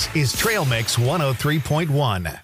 This is Trail Mix 103.1.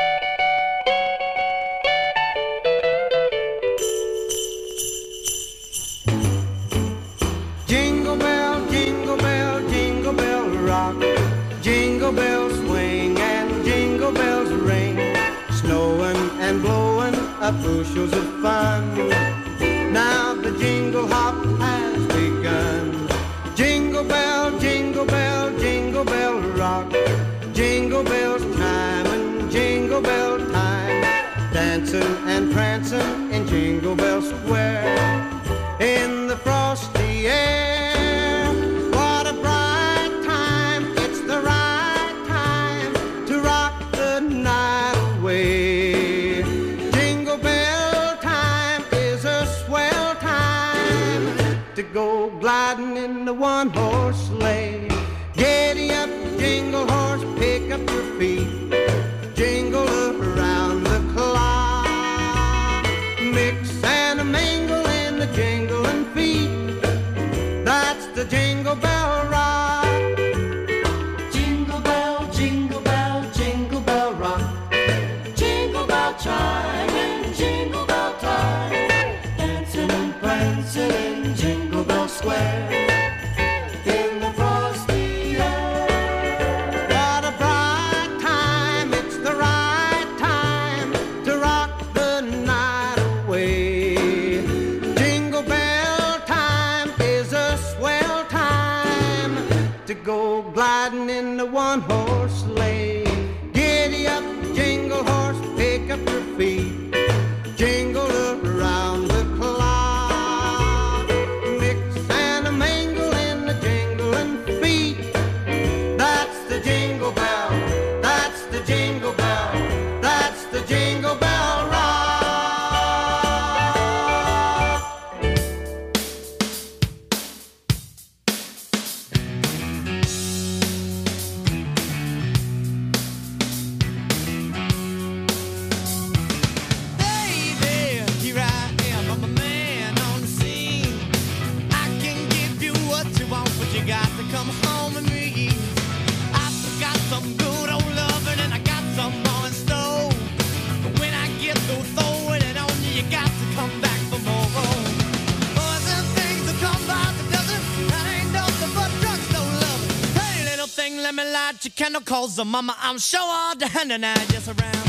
Jingle bell, jingle bell, jingle bell rock. Jingle bells swing and jingle bells ring. Snowing and blowing up bushels of fun. Now the jingle hop has begun. Jingle bell, jingle bell, jingle bell rock. Jingle bells chime and jingle bell time. Dancing and prancing in Jingle Bell Square. In the frosty air, what a bright time. It's the right time to rock the night away. Jingle bell time is a swell time to go gliding in the one-horse sleigh. Giddy up, jingle horse, pick up your feet. Jingle around the clock. Mix and a mingle in the jingling feet. That's the Jingle Bell Rock. Jingle bell, jingle bell, jingle bell rock. Jingle bell chime and jingle bell time. Dancing and prancing in Jingle Bell Square. In the frosty air. What a bright time, it's the right time to rock the night away. Jingle bell time is a swell time to go gliding in the one-horse sleigh. Giddy up, jingle horse, pick up your feet. Jingle around the clock. Mix and a mingle in the jingling feet. That's the Jingle Bell. That's the Jingle Bell. That's the Jingle Bell Rock. Baby, here I am, I'm a man on the scene. I can give you what you want, but you got to come home with me. I've got some good old loving and I got some more in store. But when I get through throwing it on you, you got to come back for more. Boys and things that come by the dozen, that ain't nothing but drugstore love. Hey, little thing, let me light your candle, cause the mama, I'm sure all the hand and I just around.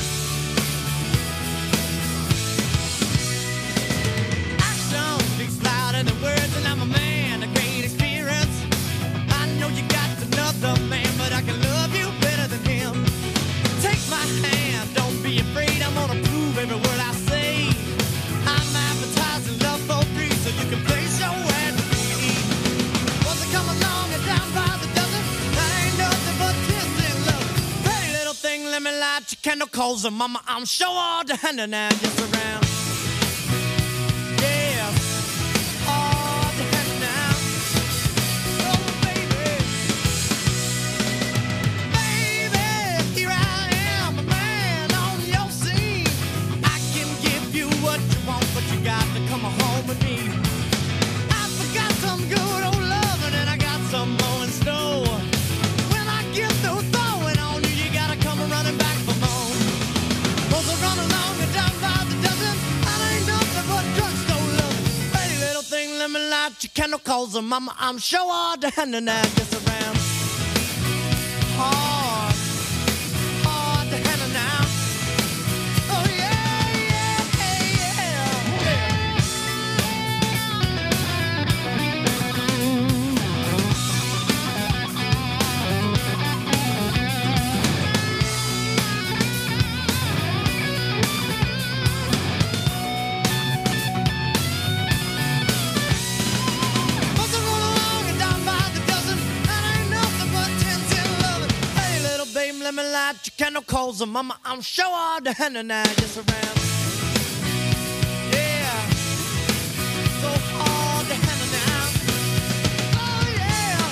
Action speaks louder than words, and I'm a man of great experience. I know you got another man, but I can love you better than him. Take my hand, don't be afraid, I'm gonna prove every word I say. I'm advertising love for free, so you can place your ad with me. Once I come along and down by the dozen, that ain't nothing but tears in love. Hey, little thing, let me light your candle, cause mama, I'm sure all the hand and I just around. Yeah, all the hand now. Oh, baby. Baby, here I am, a man on your scene. I can give you what you want, but you got to come home with me. I forgot some good old loving and I got some more in store. When I get through throwing on you, you gotta come running back for more. Those are run along and down by the dozen, that ain't nothing but drugstore loving. Hey, little thing, let me light your candle, cause mama, I'm sure all the hand and I just around. Hard, hard to handle now. Oh yeah, yeah, Once I roll along and down by the dozen, that ain't nothing but 10 loving. Hey, little baby, let me light your candle, cause mama, I'm sure all the hand and I just around. Yeah, so hard to handle now. Oh yeah,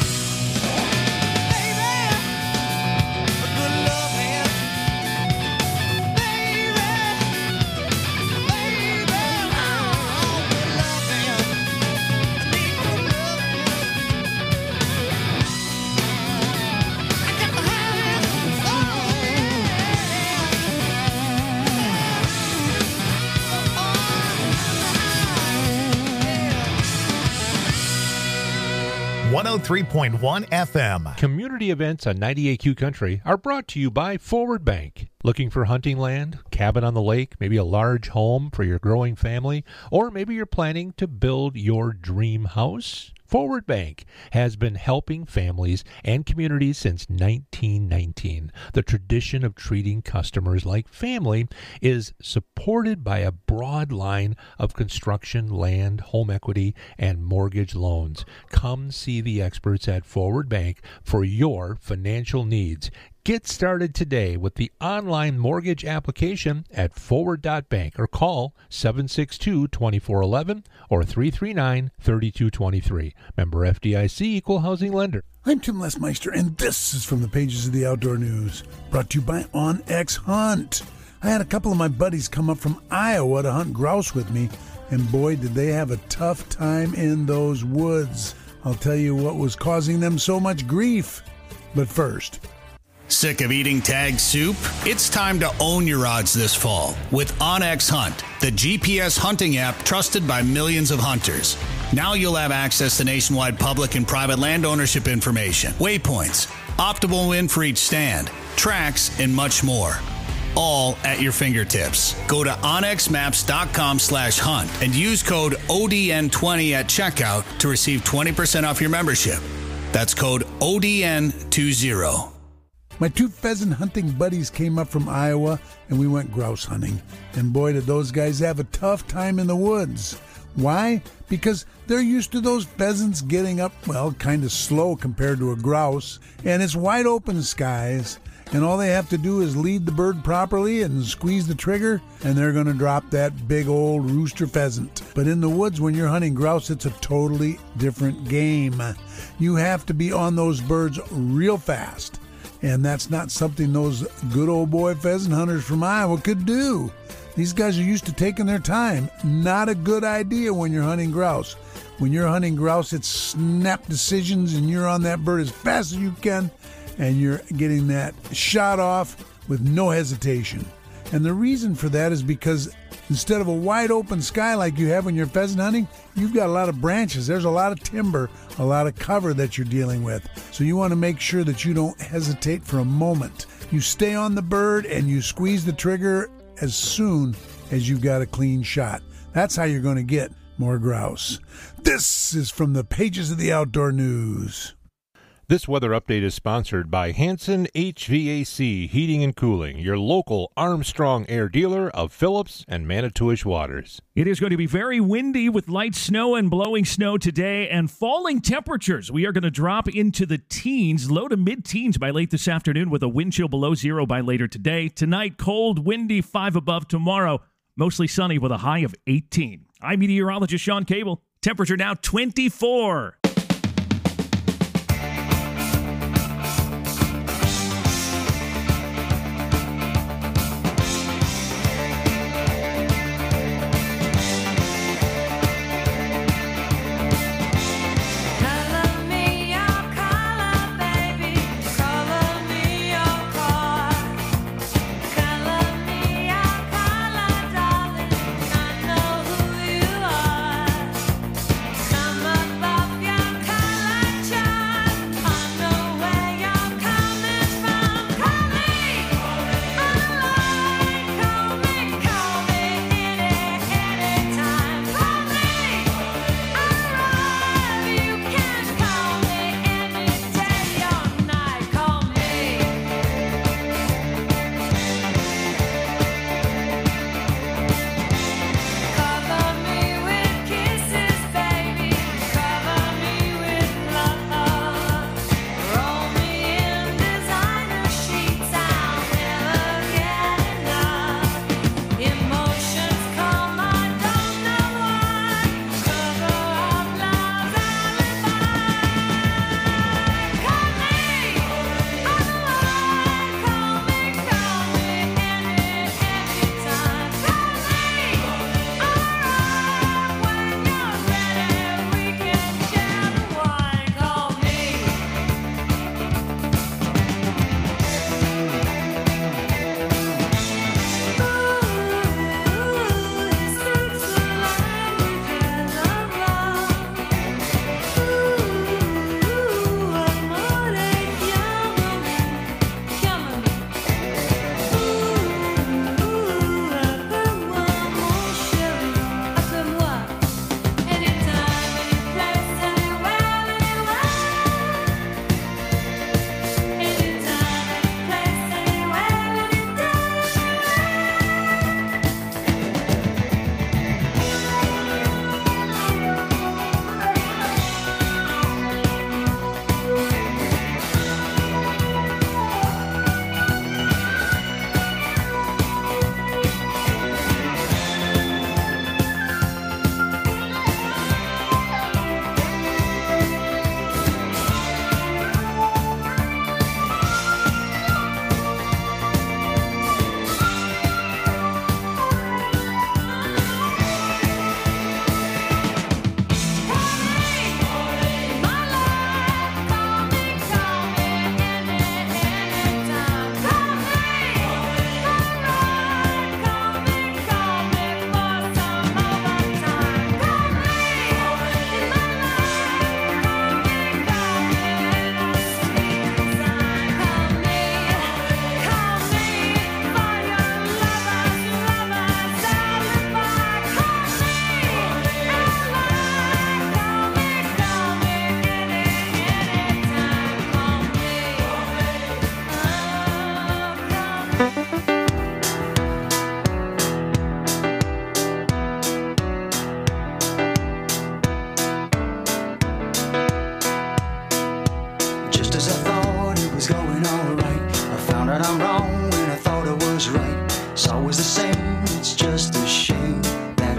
baby, a good love hand. Baby, baby, oh, good love hand. I need good love hand. I got to have 103.1 FM. Community events on 98Q Country are brought to you by Forward Bank. Looking for hunting land, cabin on the lake, maybe a large home for your growing family, or maybe you're planning to build your dream house? Forward Bank has been helping families and communities since 1919. The tradition of treating customers like family is supported by a broad line of construction, land, home equity, and mortgage loans. Come see the experts at Forward Bank for your financial needs. Get started today with the online mortgage application at forward.bank or call 762-2411 or 339-3223. Member FDIC, Equal Housing Lender. I'm Tim Lesmeister, and this is from the pages of the Outdoor News, brought to you by OnX Hunt. I had a couple of my buddies come up from Iowa to hunt grouse with me, and boy, did they have a tough time in those woods. I'll tell you what was causing them so much grief. But first... Sick of eating tag soup? It's time to own your odds this fall with OnX Hunt, the GPS hunting app trusted by millions of hunters. Now you'll have access to nationwide public and private land ownership information, waypoints, optimal wind for each stand, tracks, and much more. All at your fingertips. Go to onxmaps.com/hunt and use code ODN20 at checkout to receive 20% off your membership. That's code ODN20. My two pheasant hunting buddies came up from Iowa, and we went grouse hunting. And boy, did those guys have a tough time in the woods. Why? Because they're used to those pheasants getting up, well, kind of slow compared to a grouse. And it's wide open skies, and all they have to do is lead the bird properly and squeeze the trigger, and they're going to drop that big old rooster pheasant. But in the woods, when you're hunting grouse, it's a totally different game. You have to be on those birds real fast. And that's not something those good old boy pheasant hunters from Iowa could do. These guys are used to taking their time. Not a good idea when you're hunting grouse. When you're hunting grouse, it's snap decisions, and you're on that bird as fast as you can, and you're getting that shot off with no hesitation. And the reason for that is because instead of a wide open sky like you have when you're pheasant hunting, you've got a lot of branches. There's a lot of timber, a lot of cover that you're dealing with. So you want to make sure that you don't hesitate for a moment. You stay on the bird and you squeeze the trigger as soon as you've got a clean shot. That's how you're going to get more grouse. This is from the pages of the Outdoor News. This weather update is sponsored by Hanson HVAC Heating and Cooling, your local Armstrong Air dealer of Phillips and Manitowish waters. It is going to be very windy with light snow and blowing snow today and falling temperatures. We are going to drop into the teens, low to mid-teens by late this afternoon with a wind chill below zero by later today. Tonight, cold, windy, 5 above. Tomorrow, mostly sunny with a high of 18. I'm meteorologist Sean Cable. Temperature now 24. Come above your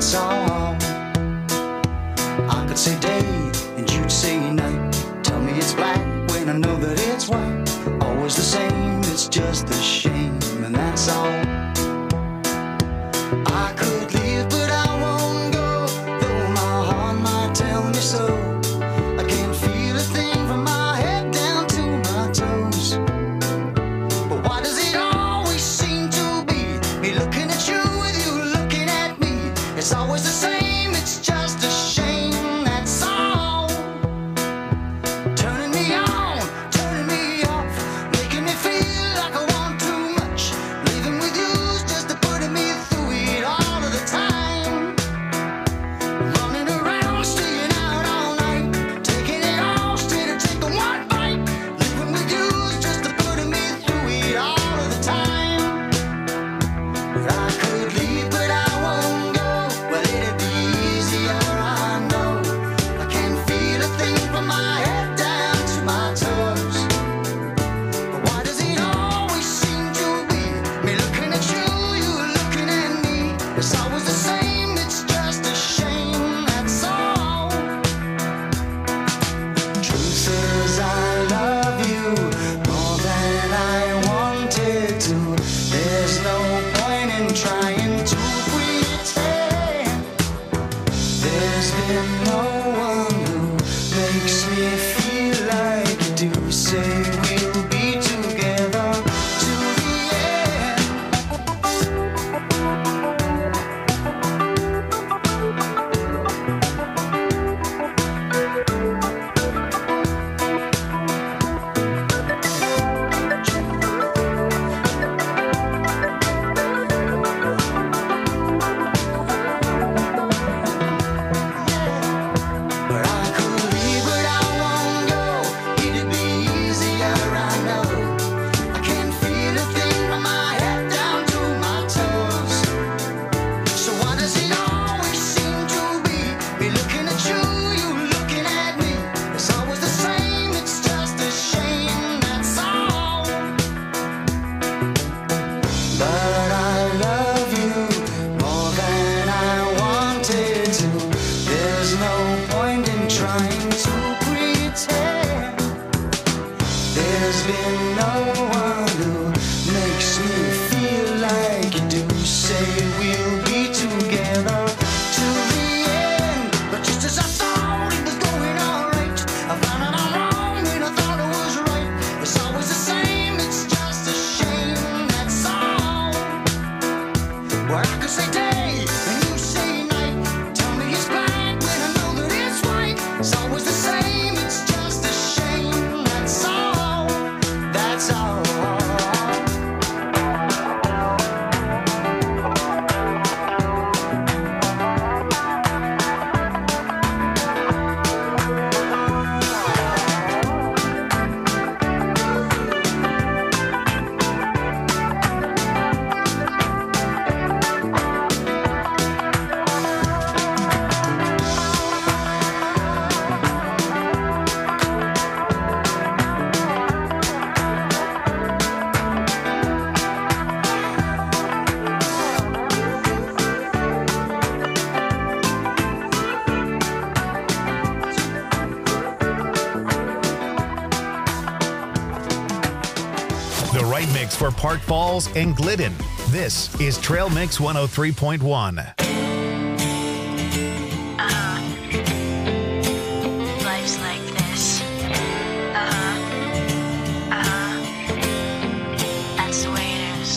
that's all. I could say day and you'd say night. Tell me it's black when I know that it's white. Always the same, it's just a shame, and that's all. I could leave, but I won't go, though my heart might tell me so. I can't feel a thing from my head down to my toes. But why does it always seem to be me looking at you with you looking at me? It's always the same, it's just a shame, that's all. Turning me on, turning me off, making me feel like I want too much. Living with you's just putting me through it all of the time. Running around, staying out all night, taking it all straight and taking one bite. Living with you's just putting me through it all of the time. But I could leave, but I won't go. Well, it'd be easier, I know. I can't feel a thing from my head down to my toes. But why does it always seem to be me looking at you, you looking at me? It's always the same, it's just a shame, that's all. Truth is I love you more than I wanted to. There's no point in trying to pretend. There's been no one who makes me feel like you do. Say we'll be together to the end. But I could leave, but I won't go. It'd be easier, I know. I can't feel a thing from my head down to my toes. So why does it always seem to be me looking at you, you looking at me? It's always the same, it's just a shame, that's all. But I love you more than I wanted to. There's no point in trying to pretend. There's been no one who makes me feel like you do. Say we'll be together to the end. But just as I thought it was going alright, I found out I'm wrong when I thought it was right. It's always the same, it's just a shame, that's all. Well, I could say day and you say night. Tell me it's black when I know that it's white. It's always the same, it's just a shame, that's all. That's all. The right mix for Park Falls and Glidden. This is Trail Mix 103.1. Life's like this. That's the way it is.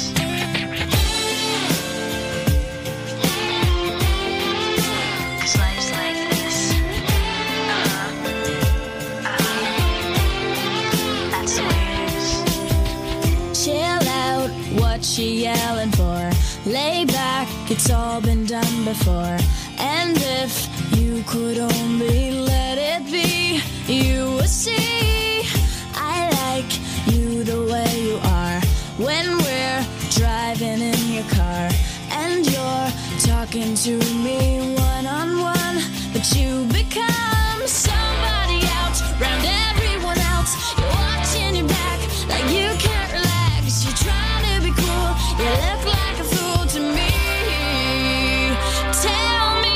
'Cause life's like this. That's the way it is. Chill out, what you yelling for? Lay back, it's all been done before. And if you could only let it be, you would see I like you the way you are. When we're driving in your car and you're talking to me one-on-one, but you become somebody else round everyone else. You're watching your back like you can't relax. You're trying to be cool, you look like a fool to me. Tell me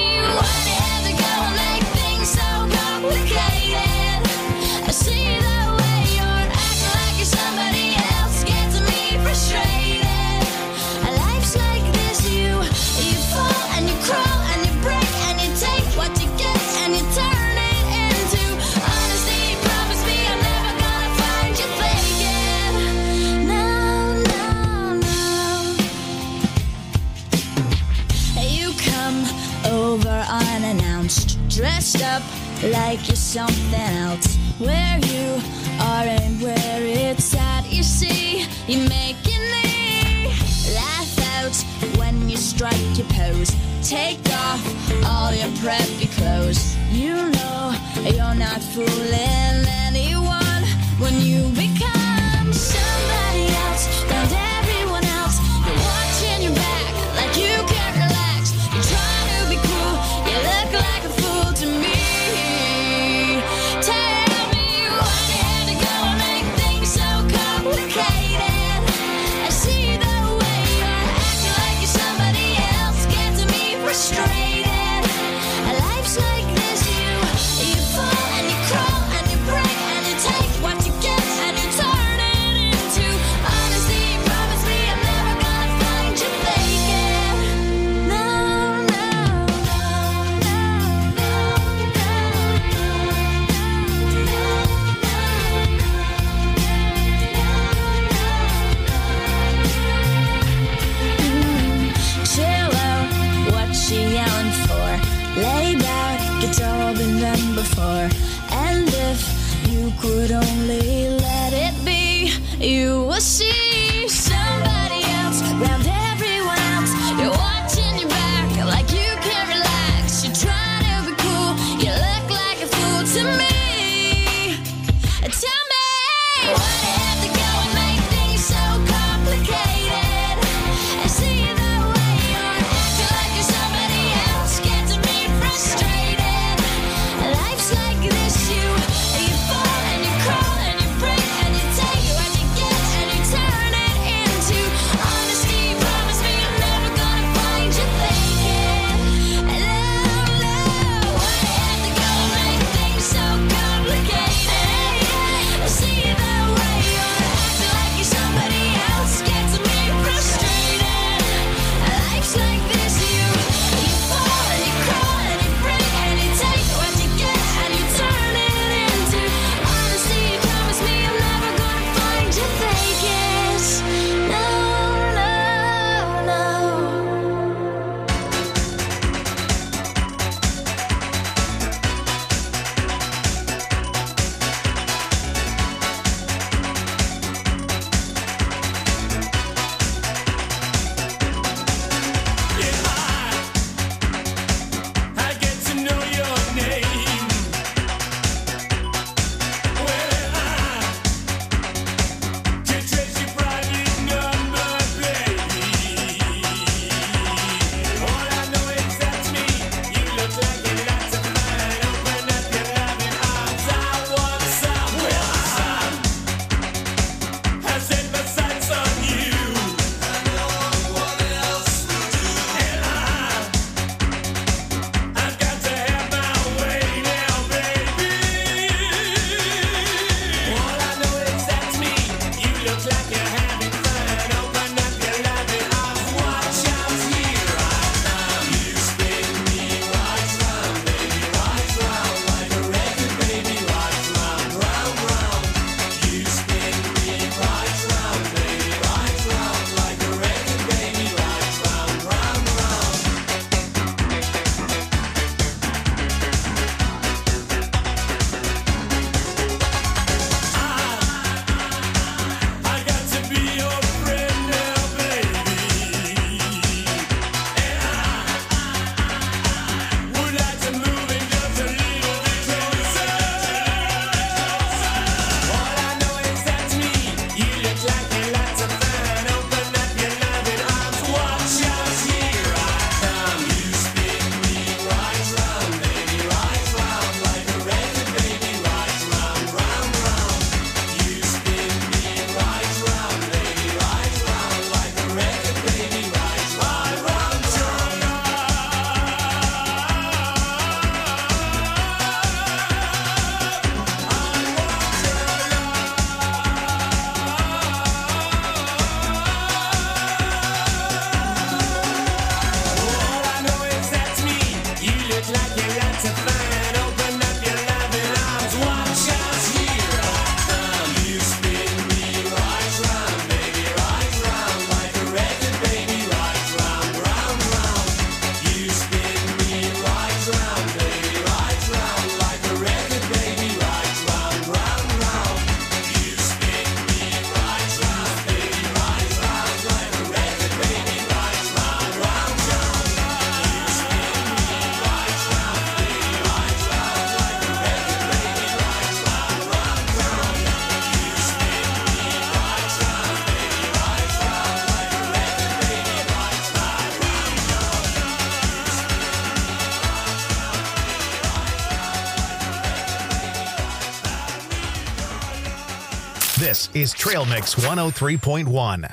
come over unannounced, dressed up like you're something else. Where you are and where it's at, you see, you're making me laugh out when you strike your pose. Take off all your preppy clothes. You know you're not fooling anyone when you become somebody else. Found everyone else. You're watching your back like you can't relax. You're trying to be cool. You look like a fool to me. Tell me why you had to go and make things so complicated. I see the way you're acting like you're somebody else. Gets me frustrated. Life's like this, you fall and you crawl and you break and you take what you get and you turn it into honesty. Promise me I'm never gonna find you faking. No, no, chill out, what she yelling for? Lay back, it's all been done before. And if you could only let it be, you will see somebody else round everyone else. You're watching your back like you can't relax. You're trying to be cool, you look like a fool to me. Tell me why you have to go and make things so complicated. I see the way you're acting like you're somebody else. Gets me frustrated. Life's like this, you fall and you crawl and you break and you take what you get and you turn This is Trail Mix 103.1.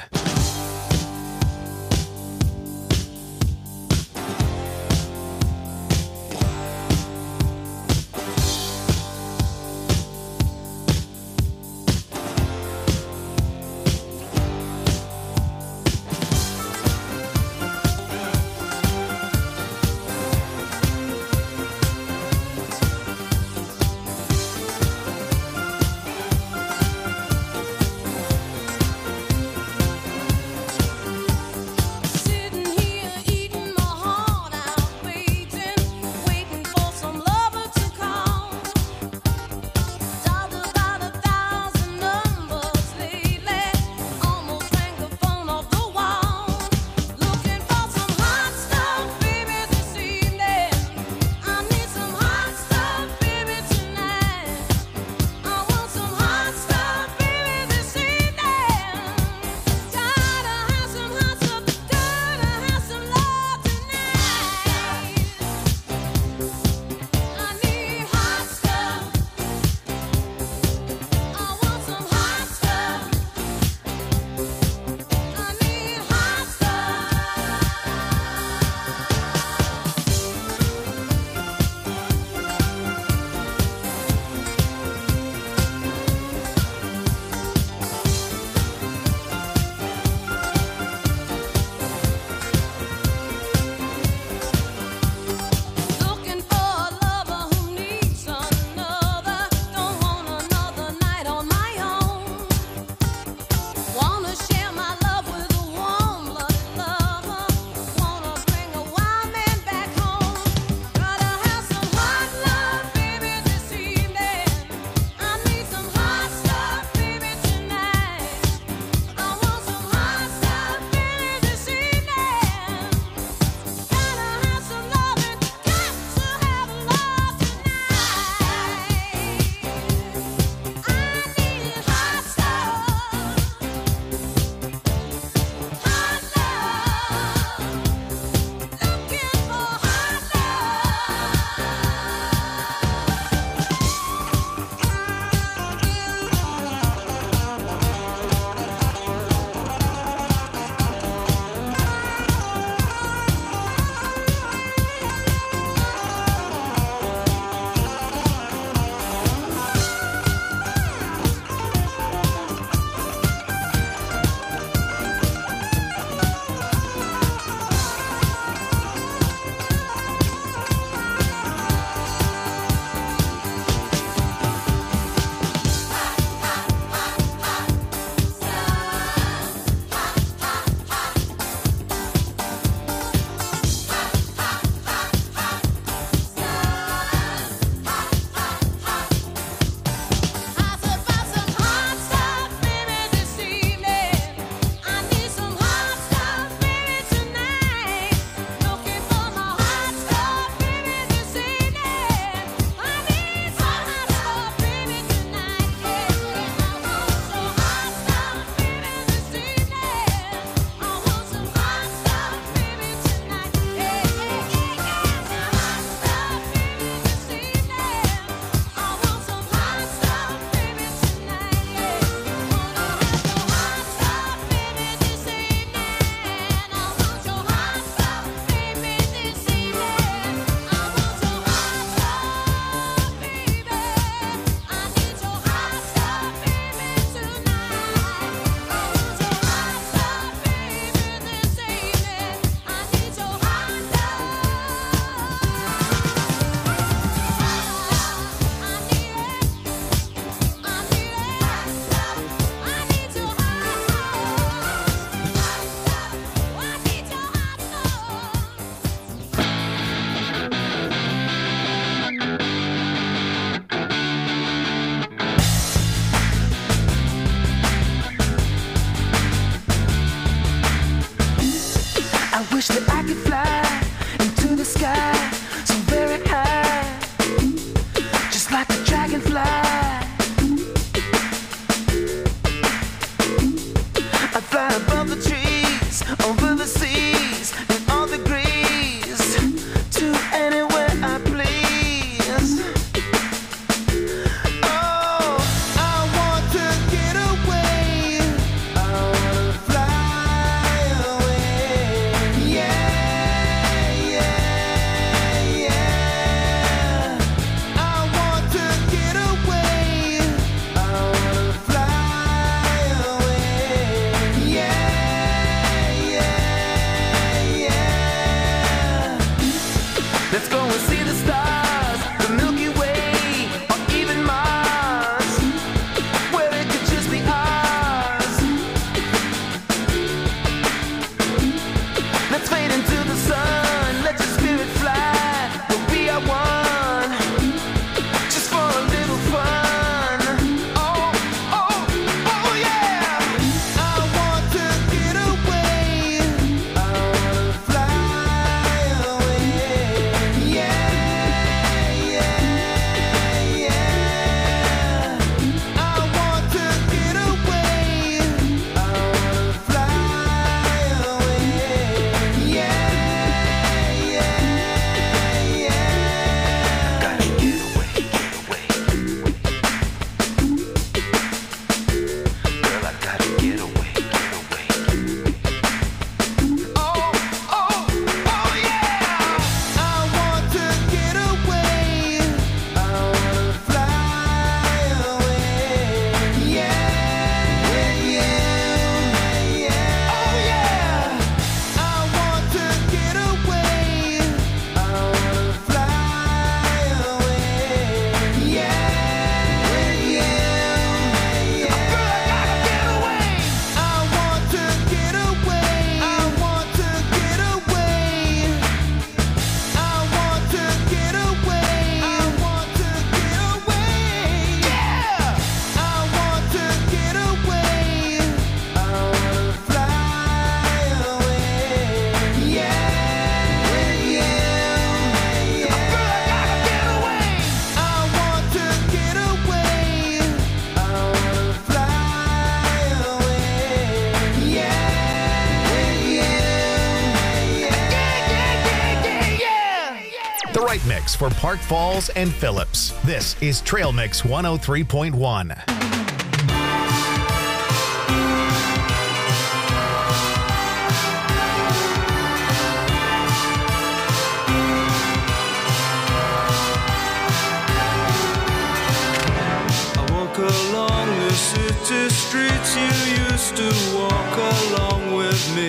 wish that I could fly into the sky so very high, just like a dragonfly. I'd fly above the trees, over the seas, in all degrees, to anywhere I please. Oh, I want to get away. Let's go and see the stars, the Milky Way, or even Mars, where it could just be ours. Let's fade into the sun, let your spirit fly, we'll be our one, just for a little fun. Oh, oh, oh yeah! I want to get away, I wanna fly away. Yeah, yeah, yeah. I want to get away, I wanna fly away. Yeah, yeah, yeah. Gotta get away, get away. Girl, I gotta get away, get away. Oh, oh, oh yeah! I want to get away, I wanna fly away. Yeah, yeah, yeah. Oh yeah! I want to get away, I wanna fly away. Yeah, yeah, yeah. Girl, I gotta get away. I want to get away, I want to get away. I want to get away, I want to get away. Yeah! I want to get away, I wanna fly away. Yeah, yeah, yeah. Girl, I gotta get away. I want to get away, I wanna fly away. Yeah, yeah. The right mix for Park Falls and Phillips. This is Trail Mix 103.1. I walk along the city streets you used to walk along with me.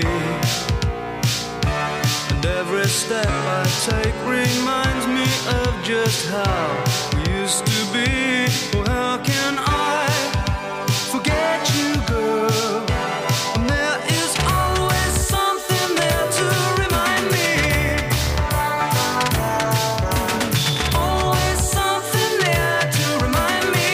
And every step I take reminds me of just how we used to be. Oh, how can I forget you, girl? And there is always something there to remind me. Always something there to remind me.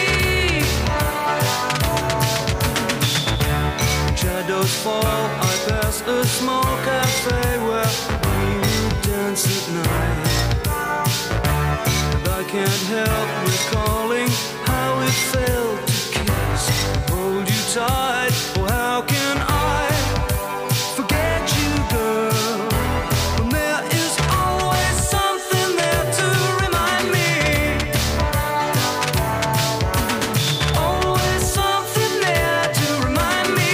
Shadows fall, I pass a small cafe where we would dance at night. And I can't help recalling how it felt to kiss and hold you tight. Oh, how can I forget you, girl? When there is always something there to remind me. Always something there to remind me.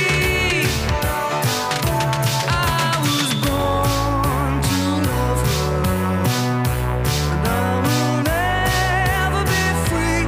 I was born to love her, and I will never be free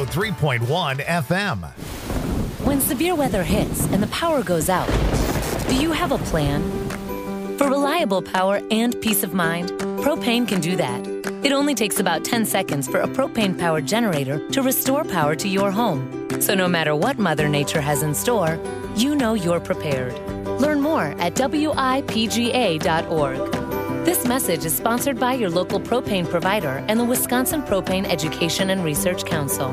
103.1 FM. When severe weather hits and the power goes out, do you have a plan? For reliable power and peace of mind, Propane can do that. It only takes about 10 seconds for a propane-powered generator to restore power to your home. So no matter what Mother Nature has in store, you know you're prepared. Learn more at WIPGA.org. This message is sponsored by your local propane provider and the Wisconsin Propane Education and Research Council.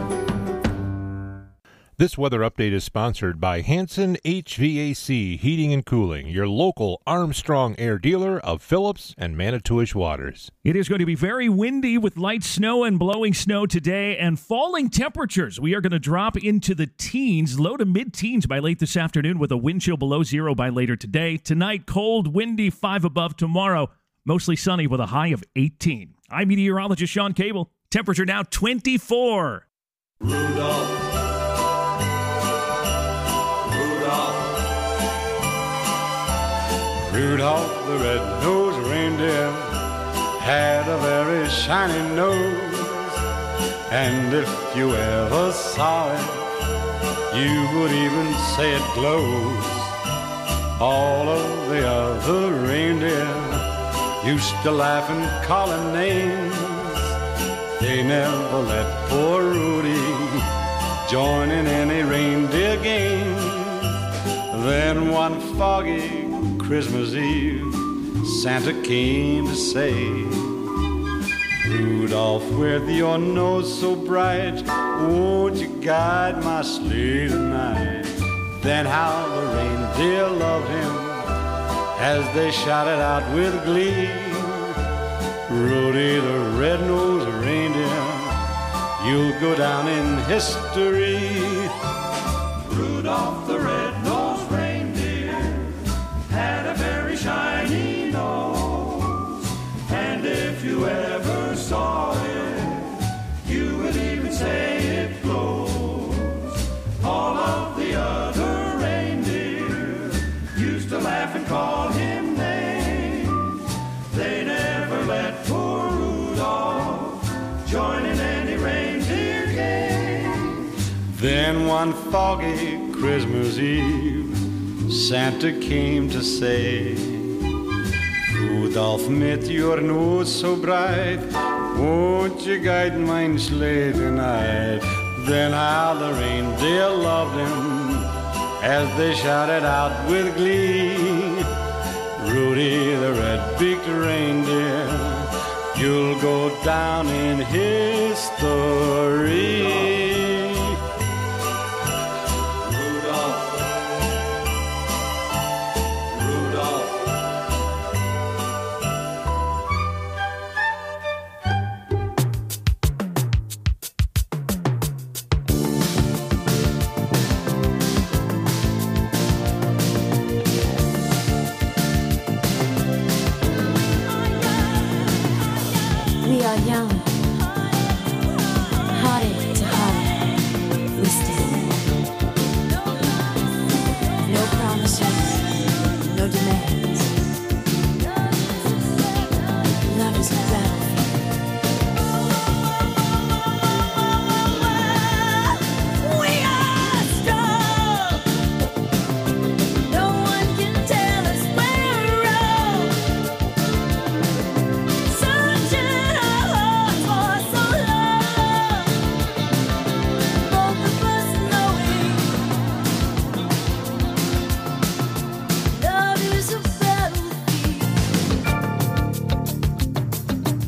This weather update is sponsored by Hanson HVAC Heating and Cooling, your local Armstrong Air dealer of Phillips and Manitowish Waters. It is going to be very windy with light snow and blowing snow today and falling temperatures. We are going to drop into the teens, low to mid-teens by late this afternoon with a wind chill below zero by later today. Tonight, cold, windy, 5 above. Tomorrow, mostly sunny with a high of 18. I'm meteorologist Sean Cable. Temperature now 24. Rudolph. Rudolph the red-nosed reindeer had a very shiny nose, and if you ever saw it, you would even say it glows. All of the other reindeer used to laugh and call him names. They never let poor Rudy join in any reindeer games. Then one foggy Christmas Eve, Santa came to say, Rudolph, with your nose so bright, won't you guide my sleigh tonight? Then how the reindeer loved him as they shouted out with glee, Rudy the red-nosed reindeer, you'll go down in history. Rudolph the red-nosed reindeer had a very shiny nose, and if you ever saw it, you would even say it glows. All of the other reindeer used to laugh and call him names. They never let poor Rudolph join in any reindeer game. Then one foggy Christmas Eve, Santa came to say, Rudolph, mit your nose so bright, won't you guide mine sleigh tonight? Then how the reindeer loved him as they shouted out with glee, Rudy the red-beaked reindeer, you'll go down in history. We are young, hearted to heart, we stand. No promises, no demands. Love is a battlefield. We are strong. No one can tell us where we're wrong. Searching our hearts for so long, both of us knowing love is a battlefield.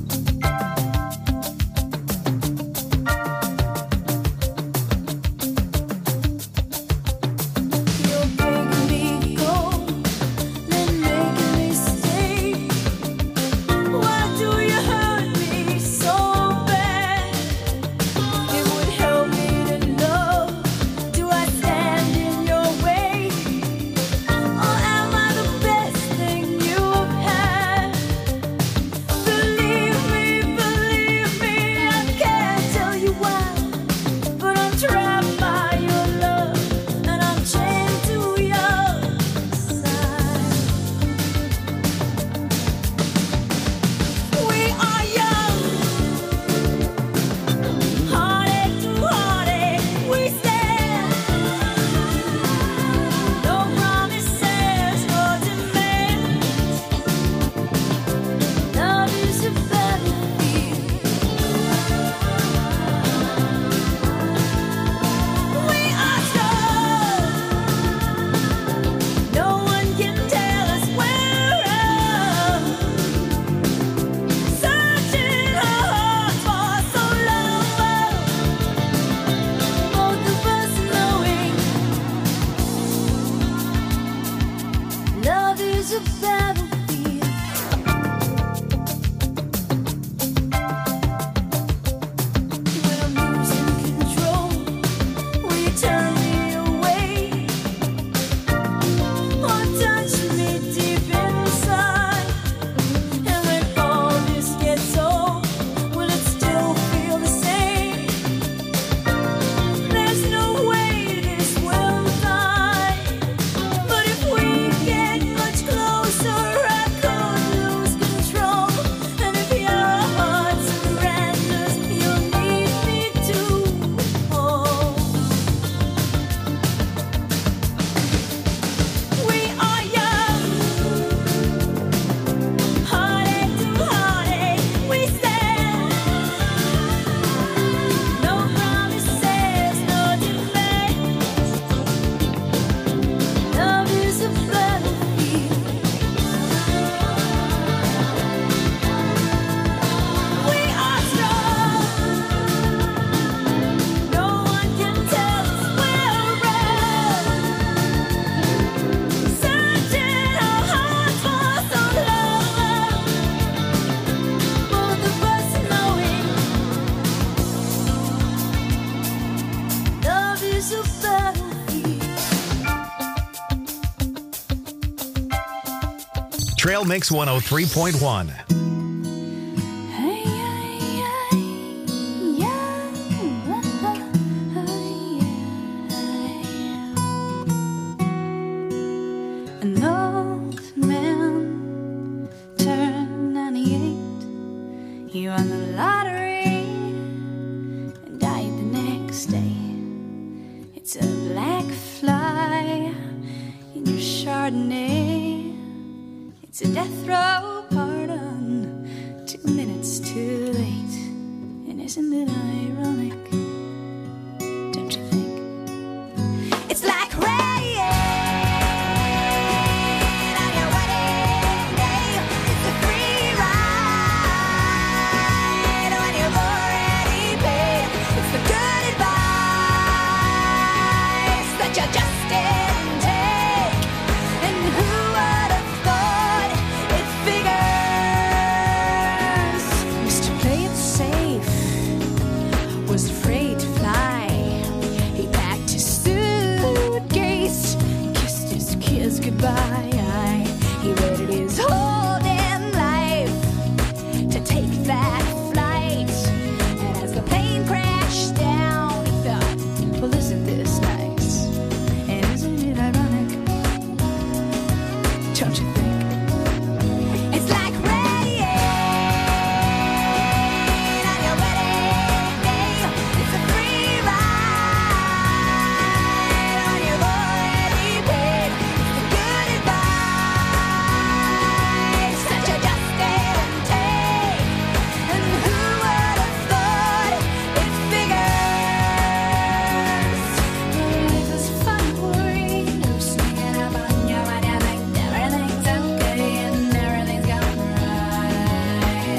Trail Mix 103.1. An old man turned 98. He won the lottery and died the next day. It's a black fly in your Chardonnay. It's a death row pardon, 2 minutes too late. And isn't it ironic? Don't you think? It's like rain on your wedding day. It's a free ride when you've already paid. It's the good advice that you just didn't take. And who would have thought it figures? Used to play it safe, was afraid to fly. He packed his suitcase, kissed his kids goodbye. He waited his whole damn life to take that flight. And as the plane crashed down, he thought, well, isn't this nice? And isn't it ironic? Don't you think? It's like rain on your wedding day. It's a free ride when you've already paid. It's the good advice that you just didn't take. And who would have thought it figures? Life is a funny word. You're sneaking up on you and you think everything's okay and everything's going right.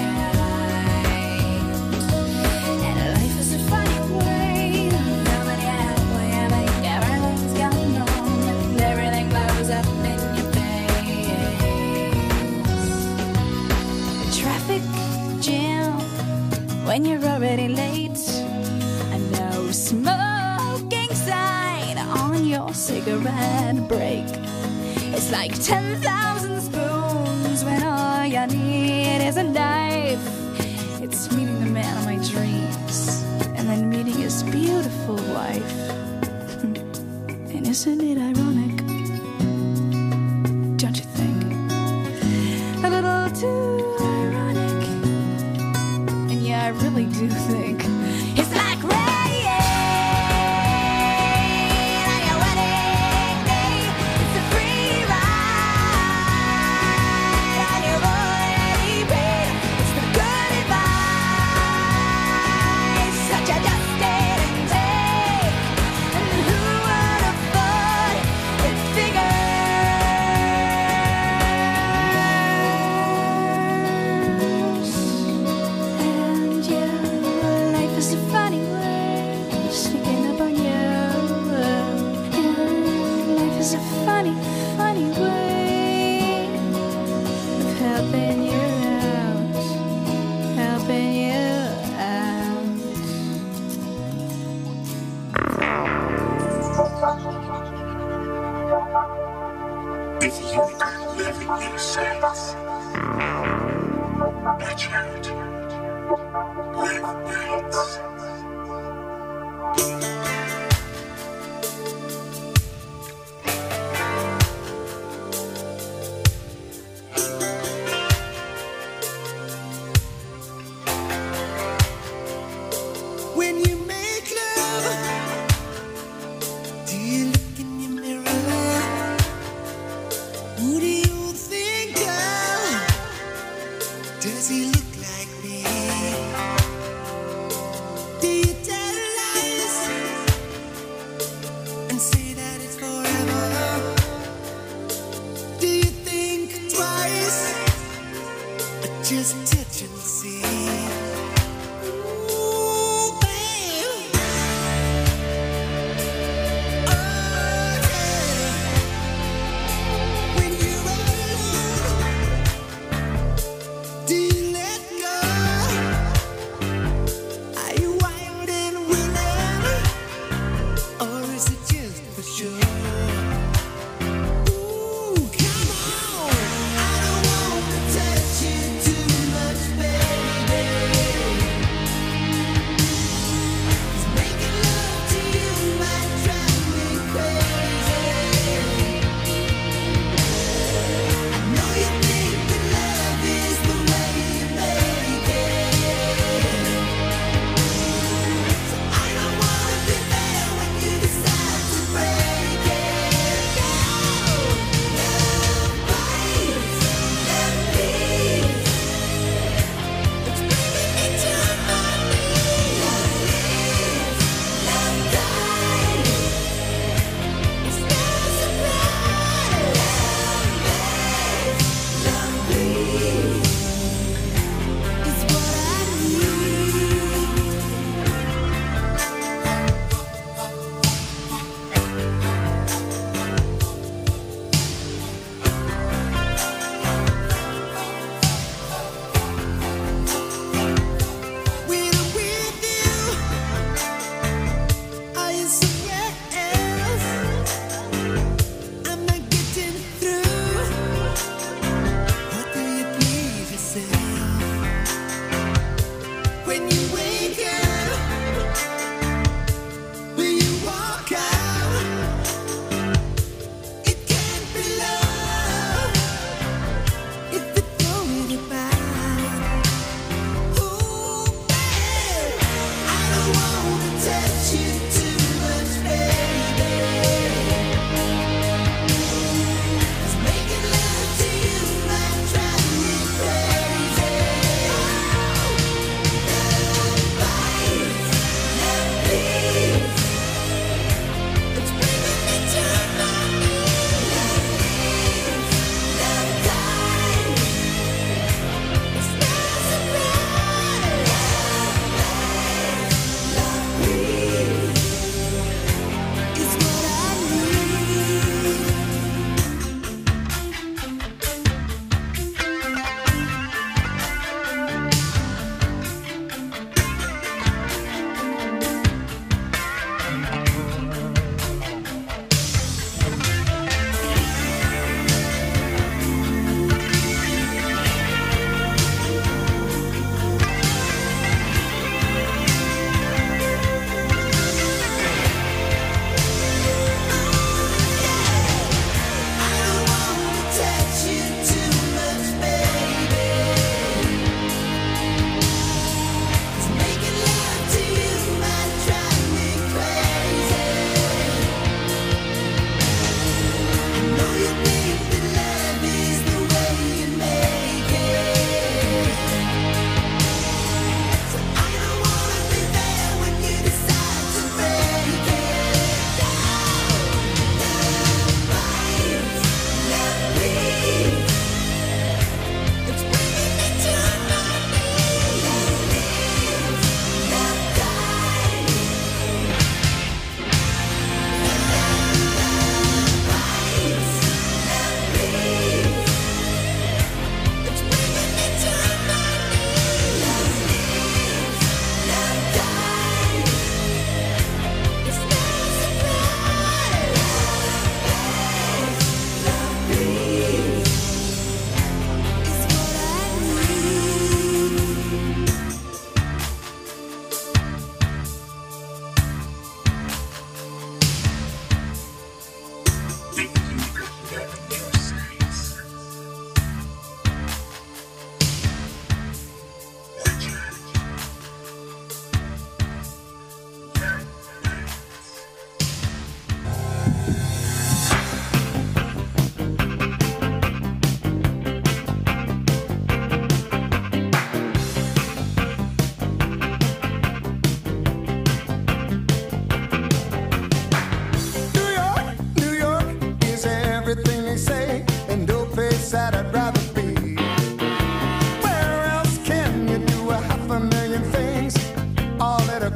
And life is a funny word. Coming halfway, you think everything's going wrong and everything blows up in your face. A traffic jam when you're already late. A no smoking sign on your cigarette break. It's like 10,000 spoons when all you need is a knife. It's meeting the man of my dreams and then meeting his beautiful wife. And isn't it ironic? Don't you think? A little too ironic. And yeah, I really do think it's like rain on your wedding day. It's a free ride when you've already paid. It's the good advice that you just didn't take. And who would have thought it figures? And yeah, life is a funny word, sneaking up on you. And life is a funny, funny way of helping you out, helping you out. If you could live in your sense, watch out, live nights. When you make love, do you look in your mirror? Who do you think of? Does he look like me? Do you tell lies and say that it's forever? Do you think twice or just touch and see? Ooh, babe. Oh, yeah. When you're alone, do you let go? Are you wild and willing, or is it just for sure? Ooh, come on, I don't want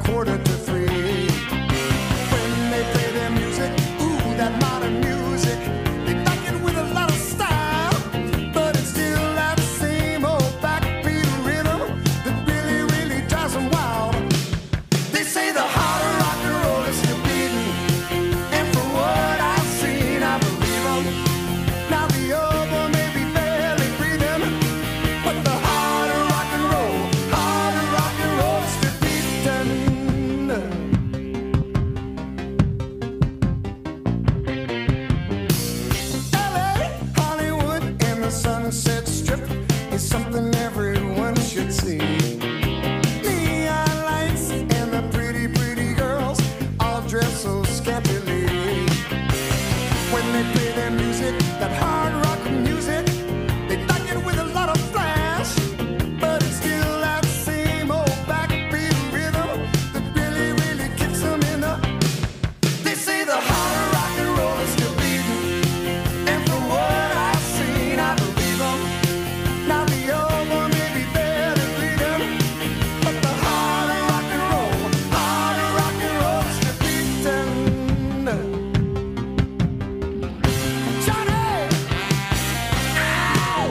2:45. When they play their music, ooh, that modern music, they like it with a lot of style, but it's still that same old backbeat rhythm that really, really drives them wild. They say the heart of rock and roll is still beating, and from what I've seen, I believe them. Now the other may be barely breathing, but the heart of rock and roll is still beating. LA, Hollywood, and the Sunset Strip is something everyone should see. Neon lights and the pretty, pretty girls all dress so scantily. When they play their music, that hard rock music, they like it with a lot of flash, but it's still that same old backbeat rhythm that really, really kicks them in the. They say the heart of rock and roll is still beating, and from what I've seen, I believe them. Now the old one may be barely breathing, but the heart of rock and roll is still beating. Johnny! Ow!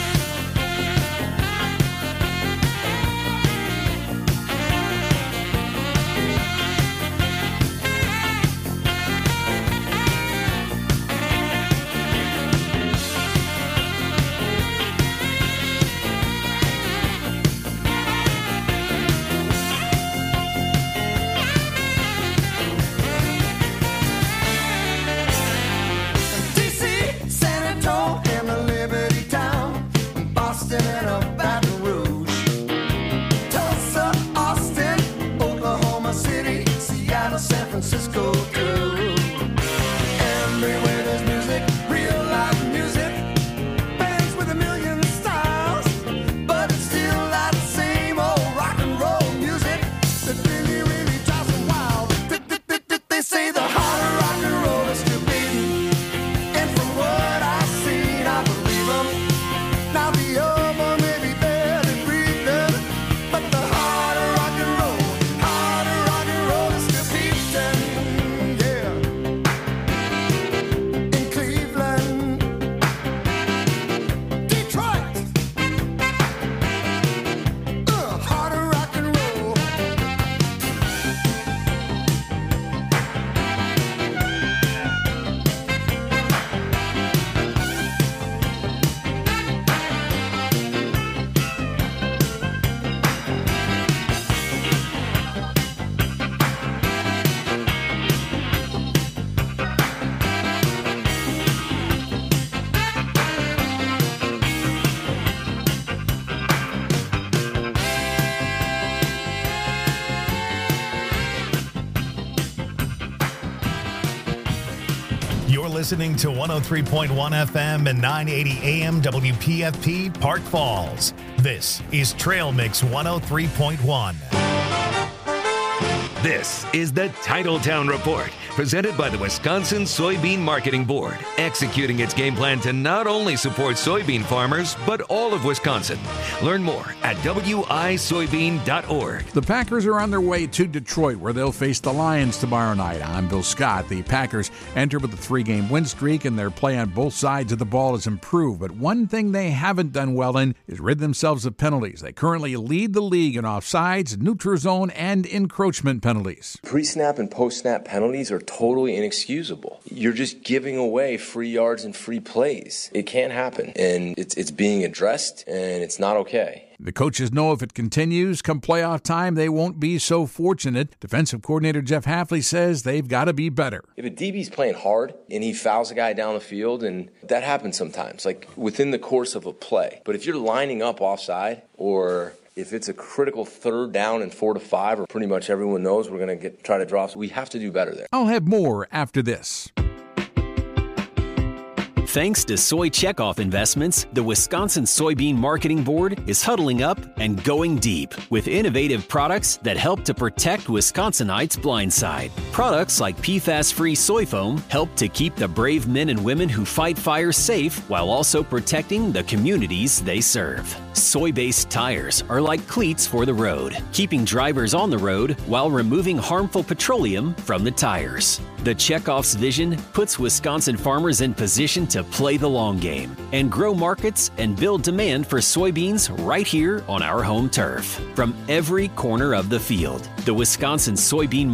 DC, San Antonio, and the Liberty Town, Boston and a Baton Rouge, Tulsa, Austin, Oklahoma City, Seattle, San Francisco too. Everywhere there's music, real live music, bands with a million styles, but it's still that same old rock and roll music that really, really drives them wild. They say the heart of rock and roll is still beating, and from what I've seen, I believe them. Now the other may be barely breathing, but the heart of rock and roll is still beating, yeah. In Cleveland, Detroit, heart of rock and roll. You're listening to 103.1 FM and 980 AM WPFP Park Falls. This is Trail Mix 103.1. This is the Titletown Report, presented by the Wisconsin Soybean Marketing Board, executing its game plan to not only support soybean farmers, but all of Wisconsin. Learn more at wisoybean.org. The Packers are on their way to Detroit, where they'll face the Lions tomorrow night. I'm Bill Scott. The Packers enter with a 3-game win streak, and their play on both sides of the ball has improved. But one thing they haven't done well in is rid themselves of penalties. They currently lead the league in offsides, neutral zone, and encroachment penalties. Pre-snap and post-snap penalties are totally inexcusable. You're just giving away free yards and free plays. It can't happen, and it's being addressed, and it's not okay. The coaches know if it continues come playoff time, they won't be so fortunate. Defensive coordinator Jeff Hafley says they've got to be better. If a DB's playing hard and he fouls a guy down the field, and that happens sometimes, like within the course of a play. But if you're lining up offside, or if it's a critical 3rd down and 4 to 5, or pretty much everyone knows we're going to try to draw, so we have to do better there. I'll have more after this. Thanks to Soy Checkoff Investments, the Wisconsin Soybean Marketing Board is huddling up and going deep with innovative products that help to protect Wisconsinites' blind side. Products like PFAS-free soy foam help to keep the brave men and women who fight fire safe while also protecting the communities they serve. Soy-based tires are like cleats for the road, keeping drivers on the road while removing harmful petroleum from the tires. The Checkoff's vision puts Wisconsin farmers in position to play the long game and grow markets and build demand for soybeans right here on our home turf. From every corner of the field, the Wisconsin Soybean